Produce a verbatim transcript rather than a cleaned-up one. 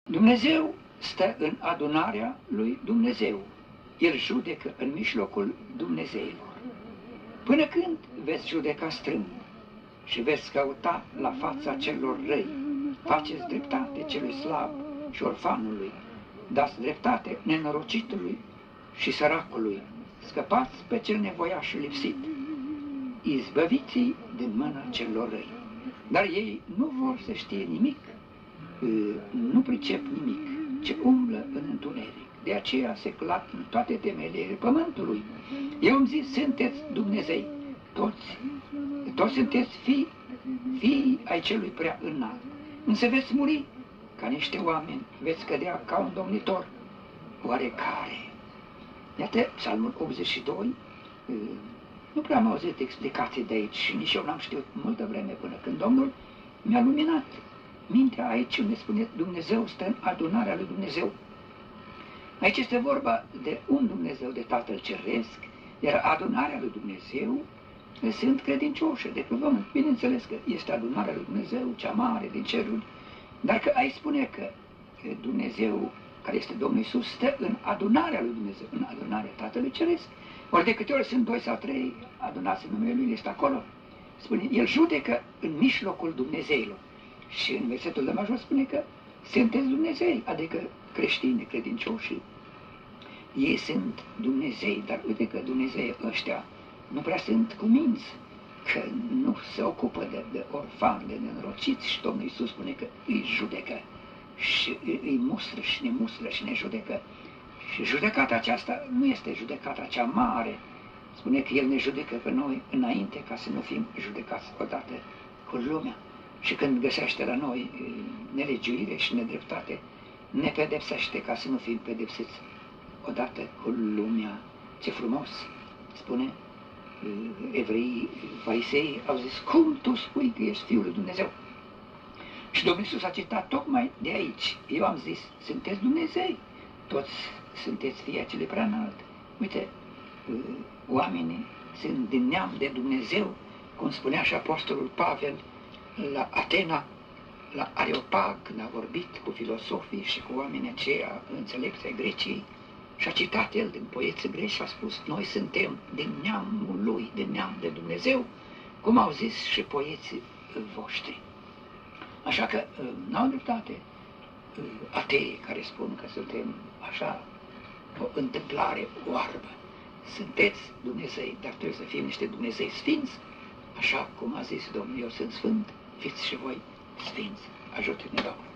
Dumnezeu stă în adunarea lui Dumnezeu. El judecă în mijlocul Dumnezeilor. Până când veți judeca strâmb și veți căuta la fața celor răi, faceți dreptate celui slab și orfanului, dați dreptate nenorocitului și săracului, scăpați pe cel nevoiaș și lipsit, izbăviți-i din mâna celor răi. Dar ei nu vor să știe nimic, nu pricep nimic, ce umblă în întuneric. De aceea se clat în toate temelele pământului. Eu am zis, sunteți Dumnezei, toți, toți sunteți fii, fii ai celui prea înalt. Însă veți muri ca niște oameni, veți cădea ca un domnitor oarecare. Iată, Psalmul optzeci și doi, nu prea am auzit explicații de aici și nici eu n-am știut multă vreme până când Domnul mi-a luminat mintea aici unde spune Dumnezeu stă în adunarea lui Dumnezeu. Aici este vorba de un Dumnezeu, de Tatăl Ceresc, iar adunarea lui Dumnezeu sunt credincioși de pe pământ. Bineînțeles că este adunarea lui Dumnezeu, cea mare din ceruri, dar că aici spune că Dumnezeu, care este Domnul Iisus, stă în adunarea lui Dumnezeu, în adunarea Tatălui Ceresc. Ori de câte ori sunt doi sau trei adunați în numele Lui, este acolo. Spune, El judecă în mijlocul Dumnezeilor. Și în versetul de major spune că sunteți Dumnezei, adică creștini, credincioși. Ei sunt Dumnezei, dar uite că Dumnezei ăștia nu prea sunt cuminți, că nu se ocupă de, de orfani, de nenorociți și Domnul Iisus spune că îi judecă și îi mustră și ne mustră și ne judecă. Și judecata aceasta nu este judecata cea mare. Spune că El ne judecă pe noi înainte ca să nu fim judecați odată cu lumea. Și când găsește la noi nelegiuire și nedreptate, ne pedepsește ca să nu fim pedepsiți odată cu lumea. Ce frumos spune evreii, farisei au zis, cum tu spui că ești Fiul lui Dumnezeu? Și Domnul Iisus a citat tocmai de aici. Eu am zis, sunteți Dumnezei, toți sunteți fii ai celui prea înalt. Uite, oamenii sunt din neam de Dumnezeu, cum spunea și Apostolul Pavel la Atena, la Areopag, când a vorbit cu filosofii și cu oamenii aceia înțelepți ai Greciei, și a citat el din poeții greci și a spus, noi suntem din neamul lui, din neam de Dumnezeu, cum au zis și poeții voștri. Așa că n-au dreptate ateii care spun că suntem așa o întâmplare oarbă. Sunteți Dumnezei, dar trebuie să fim niște Dumnezei sfinți, așa cum a zis Domnul, eu sunt sfânt, fiți și voi sfinți. Ajută-ne, Doamne!